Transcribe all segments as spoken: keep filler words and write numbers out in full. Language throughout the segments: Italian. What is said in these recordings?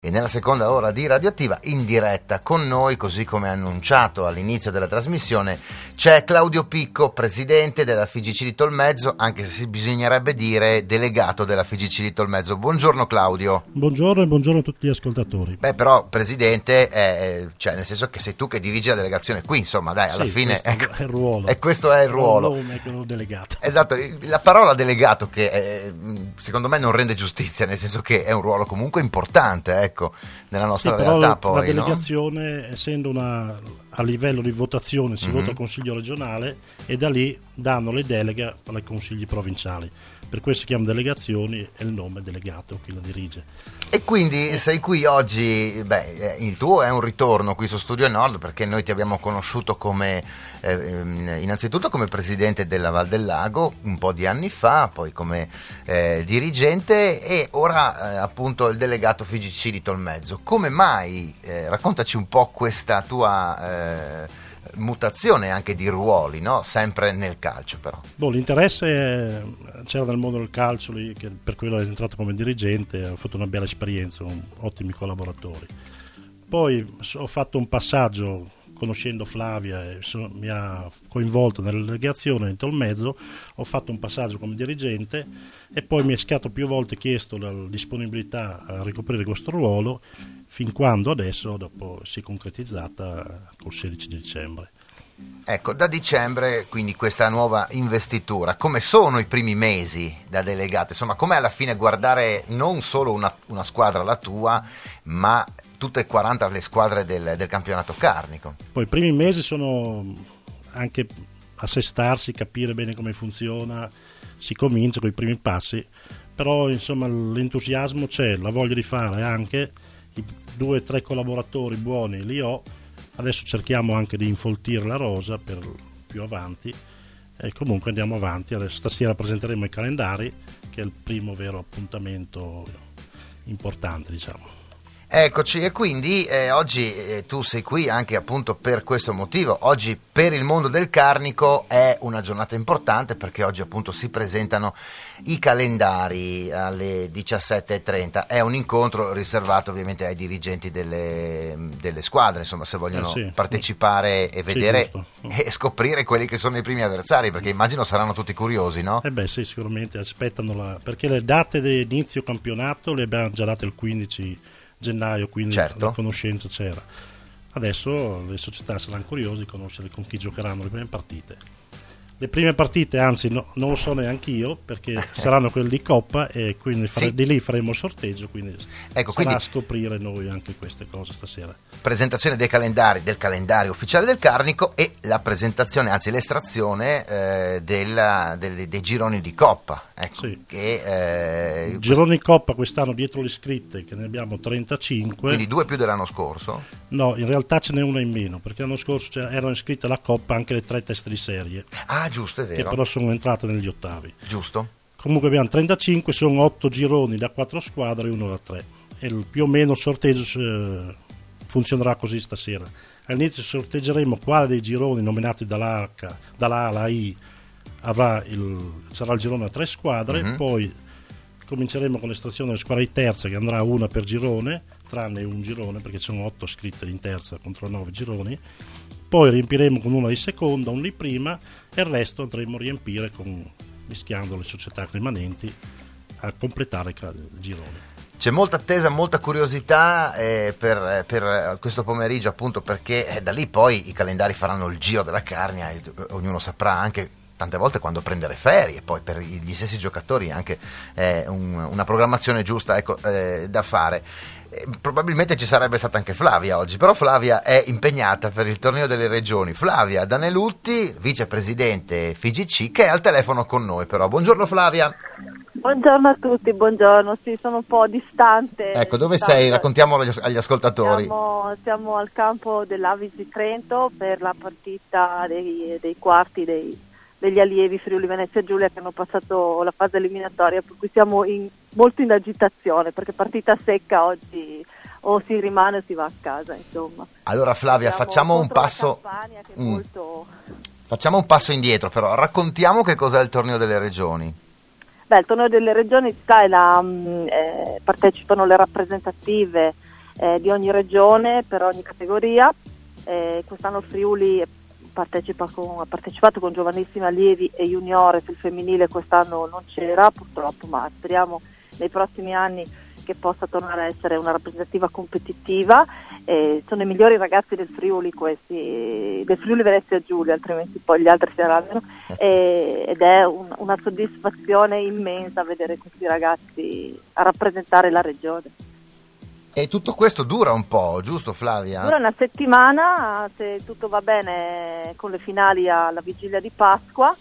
E nella seconda ora di Radioattiva, in diretta con noi, così come annunciato all'inizio della trasmissione, c'è Claudio Picco, presidente della F I G C di Tolmezzo, anche se bisognerebbe dire delegato della F I G C di Tolmezzo. Buongiorno Claudio. Buongiorno e buongiorno a tutti gli ascoltatori. Beh, però presidente, è, cioè nel senso che sei tu che dirigi la delegazione qui, insomma, dai, alla sì, fine questo è il ruolo. E questo è il ruolo. Non è quello delegato. Esatto, la parola delegato che è, secondo me non rende giustizia, nel senso che è un ruolo comunque importante, ecco, nella nostra sì, realtà la, poi, la delegazione, no? Essendo una a livello di votazione, si mm-hmm. vota al Consiglio regionale e da lì danno le deleghe ai consigli provinciali. Per questo si chiamano delegazioni e il nome è delegato chi la dirige. E quindi sei qui oggi, beh, il tuo è un ritorno qui su Studio Nord, perché noi ti abbiamo conosciuto come eh, innanzitutto come presidente della Val del Lago un po' di anni fa, poi come eh, dirigente e ora eh, appunto il delegato F I G C di Tolmezzo. Come mai? Eh, raccontaci un po' questa tua eh, mutazione anche di ruoli, no? Sempre nel calcio però. Boh, l'interesse c'era nel mondo del calcio lì, che per quello è entrato come dirigente, ho fatto una bella esperienza, ottimi collaboratori. Poi ho fatto un passaggio conoscendo Flavia, e sono, mi ha coinvolto nella delegazione in Tolmezzo, ho fatto un passaggio come dirigente e poi mi è stato più volte chiesto la disponibilità a ricoprire questo ruolo, fin quando adesso dopo si è concretizzata col sedici di dicembre. Ecco, da dicembre quindi questa nuova investitura, come sono i primi mesi da delegato? Insomma, com'è alla fine guardare non solo una, una squadra, la tua, ma tutte e quaranta le squadre del, del campionato carnico? Poi i primi mesi sono anche assestarsi, capire bene come funziona, si comincia con i primi passi, però insomma l'entusiasmo c'è, la voglia di fare anche, i due o tre collaboratori buoni li ho, adesso cerchiamo anche di infoltire la rosa per più avanti e comunque andiamo avanti. Adesso stasera presenteremo i calendari, che è il primo vero appuntamento importante, diciamo. Eccoci, e quindi eh, oggi eh, tu sei qui anche appunto per questo motivo. Oggi per il mondo del carnico è una giornata importante perché oggi appunto si presentano i calendari alle diciassette e trenta. È un incontro riservato ovviamente ai dirigenti delle, delle squadre, insomma, se vogliono eh sì. partecipare e vedere sì, e scoprire quelli che sono i primi avversari, perché immagino saranno tutti curiosi, no? Eh beh sì, sicuramente aspettano la, perché le date di inizio campionato le abbiamo già date il quindici gennaio, quindi certo. La conoscenza c'era. Adesso le società saranno curiose di conoscere con chi giocheranno le prime partite. Le prime partite, anzi no, non lo so neanche io, perché saranno quelle di Coppa e quindi fare, sì. Di lì faremo il sorteggio, quindi ecco, sarà quindi a scoprire noi anche queste cose stasera. Presentazione dei calendari, del calendario ufficiale del Carnico e la presentazione, anzi l'estrazione eh, della, dei, dei gironi di Coppa. Ecco, sì. che, eh, gironi di Coppa quest'anno dietro le iscritte, che ne abbiamo trentacinque. Quindi due più dell'anno scorso? No, in realtà ce n'è una in meno, perché l'anno scorso cioè, erano iscritte alla Coppa anche le tre teste di serie. Ah, giusto, è vero. Che però sono entrate negli ottavi. Giusto. Comunque abbiamo trentacinque, sono otto gironi da quattro squadre e uno da tre. E il, più o meno il sorteggio eh, funzionerà così stasera. All'inizio sorteggeremo quale dei gironi nominati dall'A, dall'A alla I avrà il, sarà il girone a tre squadre, mm-hmm. Poi cominceremo con l'estrazione delle squadre di terza, che andrà una per girone, tranne un girone perché ci sono otto scritte in terza contro nove gironi. Poi riempiremo con una di seconda, una di prima e il resto andremo a riempire con, mischiando le società rimanenti a completare il girone. C'è molta attesa, molta curiosità eh, per, per questo pomeriggio, appunto perché eh, da lì poi i calendari faranno il giro della Carnia e ognuno saprà anche tante volte quando prendere ferie, poi per gli stessi giocatori anche eh, un, una programmazione giusta, ecco, eh, da fare. Eh, probabilmente ci sarebbe stata anche Flavia oggi, però Flavia è impegnata per il torneo delle regioni. Flavia Danelutti, vicepresidente F I G C, che è al telefono con noi però. Buongiorno Flavia. Buongiorno a tutti, buongiorno, sì, sono un po' distante. Ecco, dove distante. sei? Raccontiamolo agli, agli ascoltatori. Siamo, siamo al campo dell'Avis di Trento per la partita dei, dei quarti dei, degli allievi Friuli Venezia Giulia che hanno passato la fase eliminatoria, per cui siamo in, molto in agitazione, perché partita secca oggi o si rimane o si va a casa, insomma. Allora Flavia, siamo facciamo un passo Campania, che è mm. molto... facciamo un passo indietro, però raccontiamo che cos'è il torneo delle regioni. Beh, il torneo delle regioni, sai, la, eh, partecipano le rappresentative eh, di ogni regione per ogni categoria. Eh, quest'anno il Friuli partecipa con, ha partecipato con giovanissimi allievi e juniores, il femminile quest'anno non c'era purtroppo, ma speriamo nei prossimi anni che possa tornare a essere una rappresentativa competitiva. Eh, sono i migliori ragazzi del Friuli questi, del Friuli Venezia Giulia, altrimenti poi gli altri si arrabbiano, eh, ed è un, una soddisfazione immensa vedere questi ragazzi a rappresentare la regione. E tutto questo dura un po', giusto Flavia? Dura una settimana, se tutto va bene, con le finali alla vigilia di Pasqua.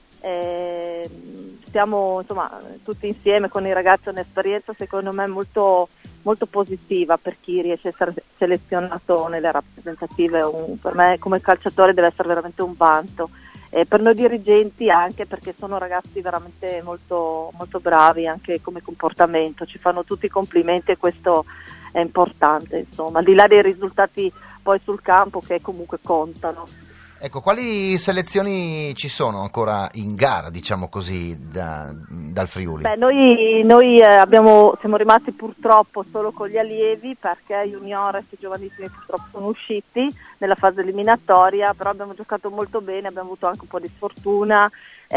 Eh, stiamo insomma tutti insieme con i ragazzi, un'esperienza secondo me molto, molto positiva per chi riesce a essere selezionato nelle rappresentative. Un, per me come calciatore deve essere veramente un vanto, e per noi dirigenti anche, perché sono ragazzi veramente molto, molto bravi anche come comportamento, ci fanno tutti i complimenti e questo è importante, insomma, al di là dei risultati poi sul campo che comunque contano. Ecco, quali selezioni ci sono ancora in gara, diciamo così, da, dal Friuli? Beh, noi, noi eh, abbiamo, siamo rimasti purtroppo solo con gli allievi, perché juniores e giovanissimi purtroppo sono usciti nella fase eliminatoria, però abbiamo giocato molto bene, abbiamo avuto anche un po' di sfortuna.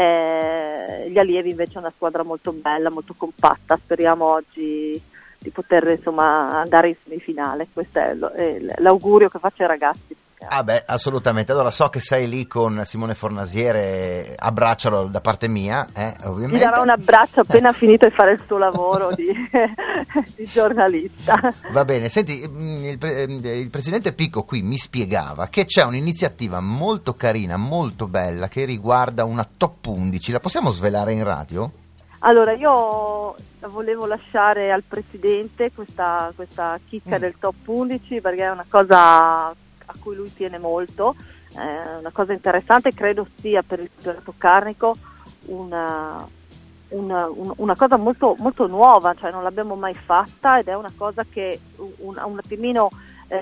Eh, gli allievi invece è una squadra molto bella, molto compatta, speriamo oggi di poter insomma andare in semifinale, questo è l'augurio che faccio ai ragazzi. Ah beh, assolutamente. Allora so che sei lì con Simone Fornasiere, abbraccialo da parte mia, eh, ovviamente. Gli darò un abbraccio appena finito di fare il suo lavoro di, di giornalista. Va bene, senti, il, pre- il presidente Picco qui mi spiegava che c'è un'iniziativa molto carina, molto bella, che riguarda una top undici, la possiamo svelare in radio? Allora, io volevo lasciare al presidente questa, questa chicca mm. del top undici, perché è una cosa a cui lui tiene molto, è una cosa interessante, credo sia per il campionato carnico una, una, una, una cosa molto, molto nuova, cioè non l'abbiamo mai fatta, ed è una cosa che un, un attimino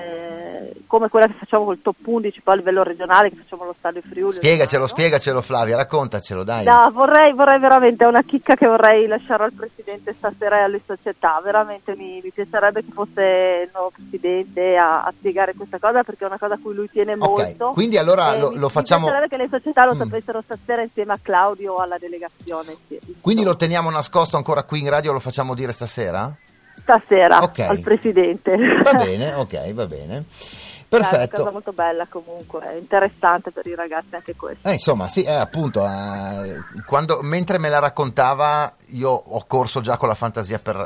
eh, come quella che facciamo col top undici poi a livello regionale, che facciamo allo Stadio Friuli. Spiegacelo, spiegacelo Flavia, raccontacelo, dai. No, vorrei, vorrei veramente, è una chicca che vorrei lasciare al presidente stasera e alle società, veramente mi, mi piacerebbe che fosse il nuovo presidente a, a spiegare questa cosa, perché è una cosa a cui lui tiene okay, molto. Quindi allora lo, mi, lo facciamo... Mi piacerebbe che le società lo mm. sapessero stasera insieme a Claudio alla delegazione. Sì, quindi lo teniamo nascosto ancora qui in radio, lo facciamo dire stasera? Stasera, okay. al presidente. Va bene, ok, va bene. Perfetto. È una cosa molto bella comunque, è interessante per i ragazzi anche questo. Eh, insomma, sì, eh, appunto, eh, quando, mentre me la raccontava io ho corso già con la fantasia per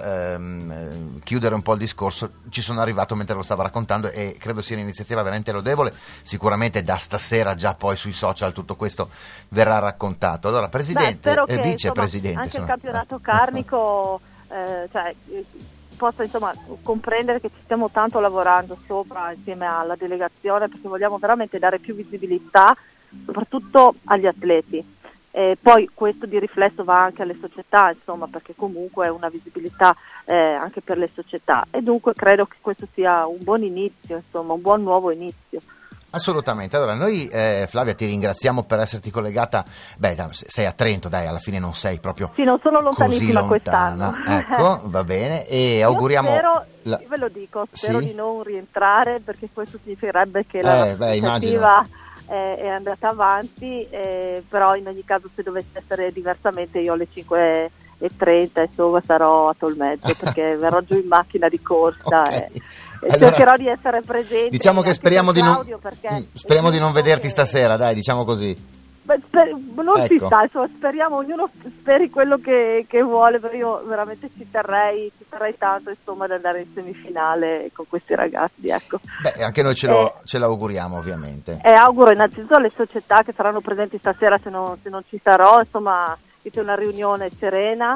ehm, chiudere un po' il discorso, ci sono arrivato mentre lo stava raccontando e credo sia un'iniziativa veramente lodevole, sicuramente da stasera già poi sui social tutto questo verrà raccontato. Allora, presidente e eh, vicepresidente. Anche insomma. il campionato carnico, eh, cioè... possa insomma comprendere che ci stiamo tanto lavorando sopra insieme alla delegazione, perché vogliamo veramente dare più visibilità soprattutto agli atleti, e poi questo di riflesso va anche alle società, insomma, perché comunque è una visibilità eh, anche per le società, e dunque credo che questo sia un buon inizio, insomma un buon nuovo inizio. Assolutamente. Allora noi eh, Flavia ti ringraziamo per esserti collegata. Beh, sei a Trento, dai, alla fine non sei proprio sì, non sono lontanissima così quest'anno. Ecco, va bene, e auguriamo io spero, la... io ve lo dico, spero sì? di non rientrare, perché questo significherebbe che la eh, beh, iniziativa è, è andata avanti, eh, però in ogni caso se dovesse essere diversamente io alle cinque e trenta insomma sarò a Tolmezzo, perché verrò giù in macchina di corsa. Okay. E, allora, cercherò di essere presente. Diciamo che speriamo di non perché speriamo di non vederti che... stasera, dai, diciamo così. Beh, sper- non ecco. si sa, insomma, speriamo, ognuno speri quello che, che vuole, però io veramente ci terrei, ci terrei tanto insomma ad andare in semifinale con questi ragazzi, ecco. Beh, anche noi ce lo, eh, ce l'auguriamo ovviamente. E auguro innanzitutto alle società che saranno presenti stasera, se non, se non ci sarò, insomma, che c'è una riunione serena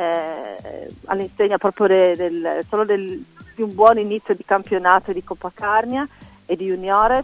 eh, all'insegna proprio de, del, solo del, di un buon inizio di campionato di Coppa Carnia e di Juniores.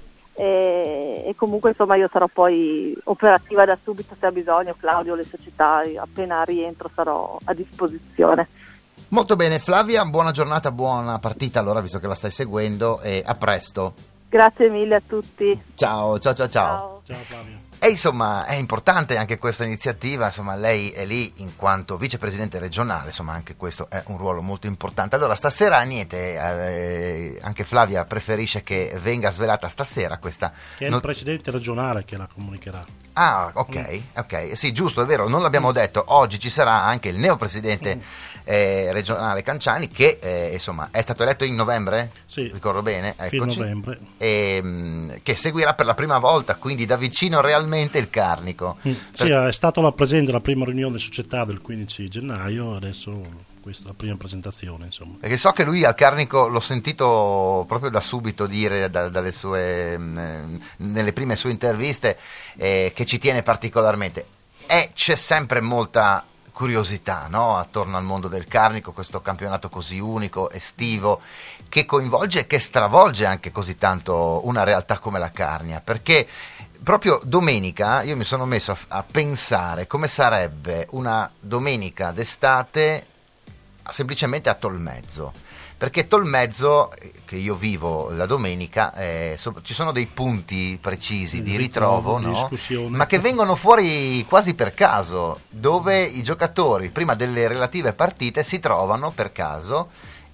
E, e comunque insomma io sarò poi operativa da subito se ha bisogno, Claudio, le società, appena rientro sarò a disposizione. Molto bene Flavia, buona giornata, buona partita allora, visto che la stai seguendo, e a presto. Grazie mille a tutti. Ciao, ciao, ciao, ciao. Ciao, ciao Flavia. E insomma è importante anche questa iniziativa, insomma lei è lì in quanto vicepresidente regionale, insomma anche questo è un ruolo molto importante. Allora stasera niente, eh, anche Flavia preferisce che venga svelata stasera questa... Che è il presidente regionale che la comunicherà. Ah, ok, ok, sì, giusto, è vero, non l'abbiamo detto, oggi ci sarà anche il neopresidente eh, regionale Canciani che eh, insomma è stato eletto in novembre, sì, ricordo bene, eccoci, novembre. E, mh, che seguirà per la prima volta, quindi da vicino realmente il Carnico. Mm. Per... Sì, è stato la presente alla prima riunione società del quindici gennaio, adesso questa è la prima presentazione, insomma. Perché so che lui al Carnico l'ho sentito proprio da subito dire da, dalle sue mh, nelle prime sue interviste eh, che ci tiene particolarmente. E c'è sempre molta curiosità, no? Attorno al mondo del Carnico, questo campionato così unico, estivo, che coinvolge e che stravolge anche così tanto una realtà come la Carnia, perché proprio domenica io mi sono messo a, a pensare come sarebbe una domenica d'estate semplicemente a Tolmezzo, perché Tolmezzo, che io vivo la domenica, eh, so, ci sono dei punti precisi di ritrovo, no? Ma che vengono fuori quasi per caso, dove i giocatori prima delle relative partite si trovano per caso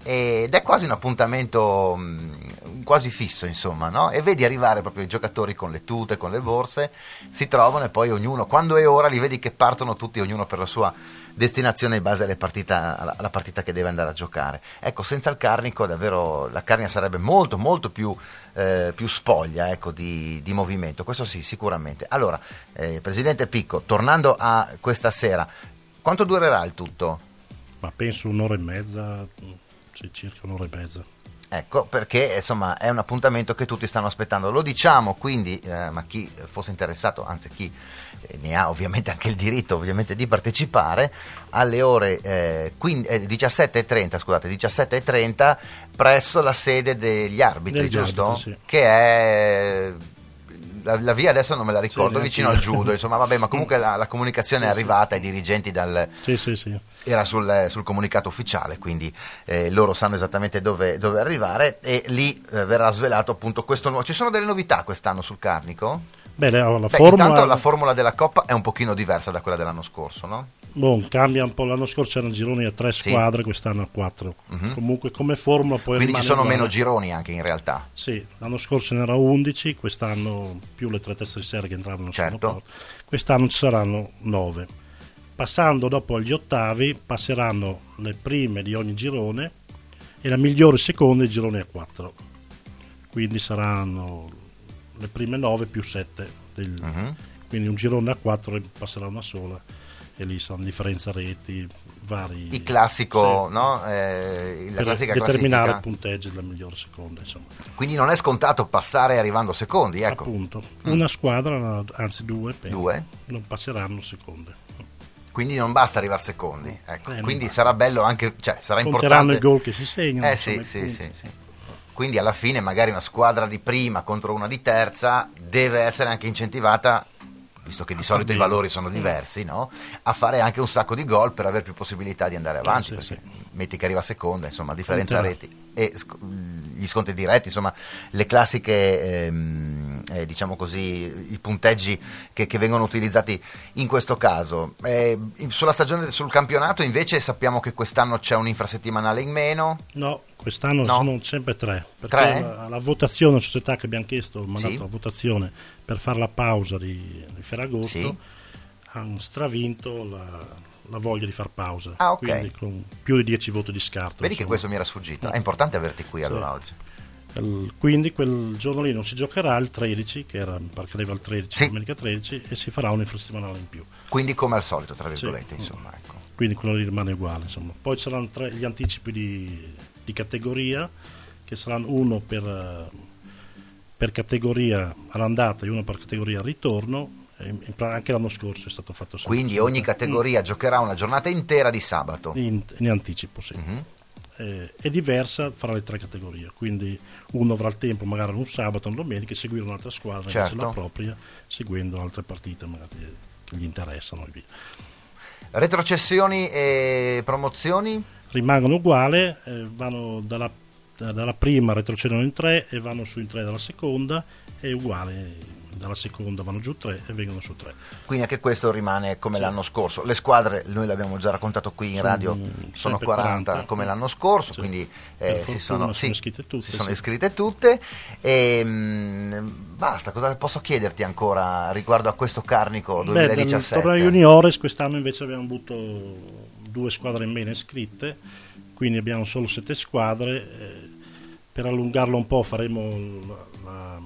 ed è quasi un appuntamento mh, quasi fisso, insomma, no? E vedi arrivare proprio i giocatori con le tute, con le borse, si trovano e poi ognuno, quando è ora, li vedi che partono tutti, ognuno per la sua destinazione in base alle partita, alla, alla partita che deve andare a giocare. Ecco, senza il Carnico davvero la Carnia sarebbe molto molto più, eh, più spoglia, ecco, di, di movimento, questo sì, sicuramente. Allora, eh, Presidente Picco, tornando a questa sera, quanto durerà il tutto? Ma penso un'ora e mezza, sì, circa un'ora e mezza. Ecco, perché insomma è un appuntamento che tutti stanno aspettando, lo diciamo, quindi, eh, ma chi fosse interessato, anzi chi eh, ne ha ovviamente anche il diritto ovviamente di partecipare, alle ore eh, quindi, eh, diciassette e trenta, scusate, diciassette e trenta presso la sede degli arbitri, Degli giusto? arbitri, sì. Che è... La, la via adesso non me la ricordo, sì, vicino sì. al judo, insomma, vabbè, ma comunque la, la comunicazione sì, è arrivata sì. ai dirigenti dal... Sì, sì, sì. Era sul, sul comunicato ufficiale, quindi eh, loro sanno esattamente dove, dove arrivare e lì eh, verrà svelato appunto questo nuovo... Ci sono delle novità quest'anno sul Carnico? Beh, la, la Beh, formula... intanto la formula della Coppa è un pochino diversa da quella dell'anno scorso, no? Bon, cambia un po', l'anno scorso erano gironi a tre Sì. squadre, quest'anno a quattro. Mhm. Comunque come formula poi Quindi ci rimane sono uguale. meno gironi anche in realtà. Sì, l'anno scorso ne erano undici, quest'anno più le tre teste di serie che entravano Certo. sono quest'anno ci saranno nove. Passando dopo agli ottavi passeranno le prime di ogni girone e la migliore seconda i gironi a quattro. Quindi saranno le prime nove più sette. Del, Mhm. Quindi un girone a quattro e passerà una sola e lì saranno differenza reti, vari... Il classico, sì, no? Eh, la per classica determinare il classifica. punteggio della migliore seconda, insomma. Quindi non è scontato passare arrivando secondi, ecco. Appunto, Mm. una squadra, anzi due, penso, Due? non passeranno seconde. Quindi non basta arrivare secondi, ecco. Eh, non Quindi basta. sarà bello anche, cioè sarà Conteranno importante. i gol che si segnano. Eh insomma, sì, i sì, punti. sì, sì. Quindi alla fine magari una squadra di prima contro una di terza deve essere anche incentivata, visto che di solito i bene. valori sono diversi, no? A fare anche un sacco di gol per avere più possibilità di andare avanti, sì, perché sì. metti che arriva seconda, insomma, differenza Conterà. reti e sc- gli scontri diretti, insomma, le classiche, ehm, eh, diciamo così, i punteggi che, che vengono utilizzati in questo caso. Eh, in- sulla stagione, sul campionato invece sappiamo che quest'anno c'è un infrasettimanale in meno. No, quest'anno No. sono sempre tre. Perché Tre? La, la votazione, la società che abbiamo chiesto, mandato Sì. la votazione per fare la pausa di, di Ferragosto, Sì. hanno stravinto la, la voglia di far pausa. Ah, ok. Quindi con più di dieci voti di scarto. Vedi che insomma. questo mi era sfuggito. È importante averti qui Sì. allora oggi. Il- Quindi quel giorno lì non si giocherà il tredici, che era perché arriva il tredici, Sì. domenica tredici, e si farà un infrasettimanale in più. Quindi come al solito, tra virgolette, Sì. insomma, ecco. Quindi quello lì rimane uguale, insomma. Poi ci saranno tre, gli anticipi di, di categoria, che saranno uno per, eh, per categoria all'andata e uno per categoria al ritorno. E in- in- anche l'anno scorso è stato fatto sempre Quindi così. ogni categoria giocherà una giornata intera di sabato. in, in anticipo, sì. Mhm. Eh, è diversa fra le tre categorie, quindi uno avrà il tempo magari un sabato o una domenica e seguire un'altra squadra invece Certo. la propria, seguendo altre partite magari che gli interessano e via. Retrocessioni e promozioni? Rimangono uguali, eh, vanno dalla dalla prima retrocedono in tre e vanno su in tre dalla seconda, e uguale dalla seconda vanno giù tre e vengono su tre. Quindi anche questo rimane come sì. l'anno scorso. Le squadre, noi l'abbiamo già raccontato qui in sono, radio, sono quaranta, quaranta come l'anno scorso, sì. quindi eh, si sono, sono, sì, iscritte tutte, si sono sì. iscritte tutte e mh, basta. Cosa posso chiederti ancora riguardo a questo Carnico duemiladiciassette? Beh, torneo juniores quest'anno invece abbiamo avuto due squadre in meno iscritte, quindi abbiamo solo sette squadre. Eh, per allungarlo un po' faremo la, la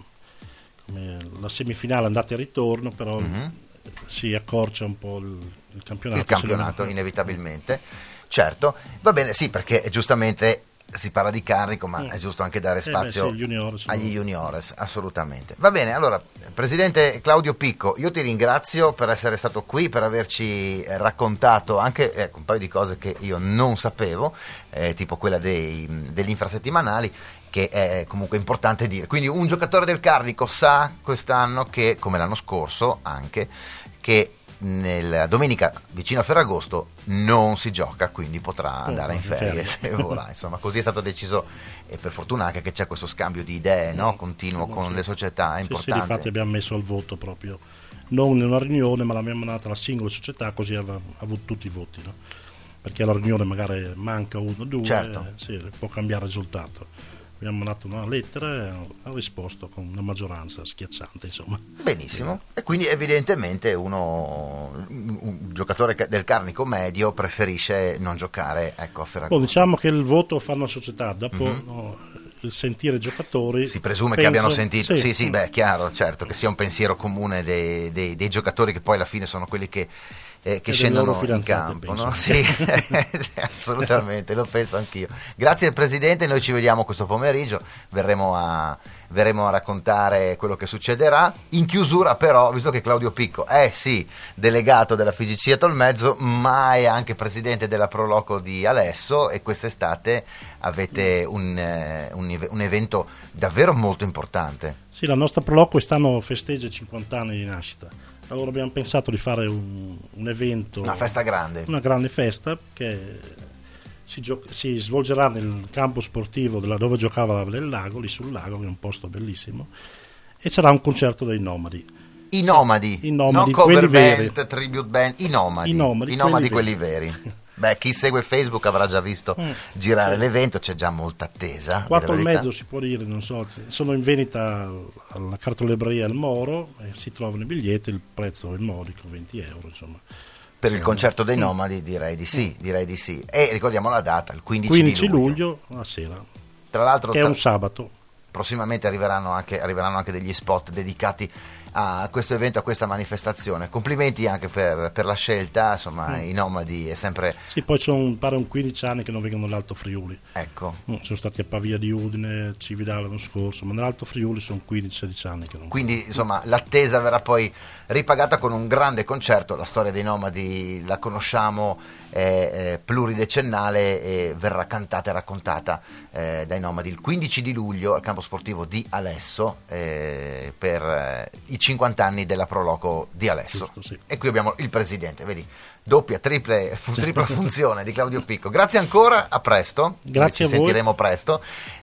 la semifinale andata e ritorno, però mm-hmm. si accorcia un po' il, il campionato. Il campionato, inevitabilmente. Certo, va bene, sì, perché giustamente si parla di Carnico, ma mm. è giusto anche dare spazio eh beh, sì, juniores, agli juniores, assolutamente. Va bene, allora, Presidente Claudio Picco, io ti ringrazio per essere stato qui, per averci raccontato anche ecco, un paio di cose che io non sapevo, eh, tipo quella dei, degli infrasettimanali, che è comunque importante dire. Quindi un giocatore del Carnico sa quest'anno che, come l'anno scorso anche, che nella domenica vicino a Ferragosto non si gioca, quindi potrà oh, andare in ferie se vorrà. Insomma, così è stato deciso, e per fortuna anche che c'è questo scambio di idee no? continuo con sì. le società, è sì, importante. Sì, infatti abbiamo messo al voto proprio, non in una riunione, ma l'abbiamo mandata alla singola società, così ha avuto tutti i voti, no? Perché alla riunione magari manca uno o due, certo. eh, sì, può cambiare risultato. Abbiamo mandato una lettera e ha risposto con una maggioranza schiacciante, insomma. Benissimo, e quindi evidentemente uno, un giocatore del Carnico medio preferisce non giocare ecco, a Ferragosto. Bon, diciamo che il voto fa una società, dopo mm-hmm. no, il sentire i giocatori... Si presume penso, che abbiano sentito, sì, sì, sì mm. beh, chiaro, certo, che sia un pensiero comune dei, dei, dei giocatori che poi alla fine sono quelli che... Eh, che scendono in campo, no? Sì, assolutamente, lo penso anch'io. Grazie Presidente, noi ci vediamo questo pomeriggio, verremo a, verremo a raccontare quello che succederà. In chiusura però, visto che Claudio Picco è sì delegato della F I G C a Tolmezzo, ma è anche Presidente della Proloco di Alesso, e quest'estate avete un, eh, un, un evento davvero molto importante. Sì, la nostra Proloco quest'anno festeggia i cinquanta anni di nascita. Allora abbiamo pensato di fare un, un evento, una festa grande, una grande festa che si, gio- si svolgerà nel campo sportivo della, dove giocava la del Lago, lì sul lago, che è un posto bellissimo, e sarà un concerto dei Nomadi. I Nomadi, I nomadi non cover veri. band, tribute band, i Nomadi, i Nomadi, I nomadi quelli, quelli veri. veri. Beh, chi segue Facebook avrà già visto mm, girare sì. l'evento, c'è già molta attesa. quattro e mezzo si può dire, non so, sono in vendita alla cartolibreria al Moro, e si trovano i biglietti, il prezzo è modico, venti euro, insomma. Per sì, il concerto dei mm. Nomadi direi di sì, mm. direi di sì. E ricordiamo la data, il quindici, quindici di luglio. luglio a sera. Tra l'altro che è un sabato. Prossimamente arriveranno anche, arriveranno anche degli spot dedicati a questo evento, a questa manifestazione. Complimenti anche per, per la scelta, insomma, mm. i Nomadi è sempre... Sì, poi sono pare un quindici anni che non vengono dall'Alto Friuli. Ecco. Mm, sono stati a Pavia di Udine, Cividale l'anno scorso, ma nell'Alto Friuli sono quindici sedici anni che non... Quindi, insomma, l'attesa verrà poi ripagata con un grande concerto. La storia dei Nomadi la conosciamo, è, è pluridecennale e verrà cantata e raccontata eh, dai Nomadi il quindici di luglio al campo sportivo di Alesso eh, per eh, i cinquanta anni della Proloco di Alesso. Giusto, sì. E qui abbiamo il Presidente, vedi, doppia, triple, tripla funzione di Claudio Picco. Grazie ancora, a presto. Grazie Noi ci a voi. sentiremo presto.